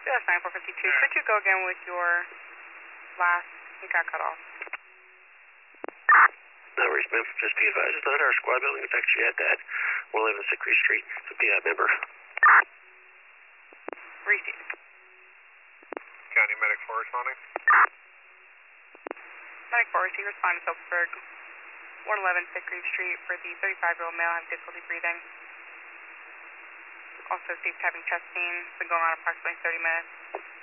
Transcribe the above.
Yes, 9452. Could you go again with your last? You got cut off. No worries, ma'am. Just be advised, it's not our squad building. In fact, she had that. 111 Sickery Street. It's a PI member. Receive. County Medic 4 responding. Medic 4, receive respond to Phillipsburg. 111 Sickery Street for the 35-year-old male having difficulty breathing. Also, safe having chest pain. Been going on approximately 30 minutes.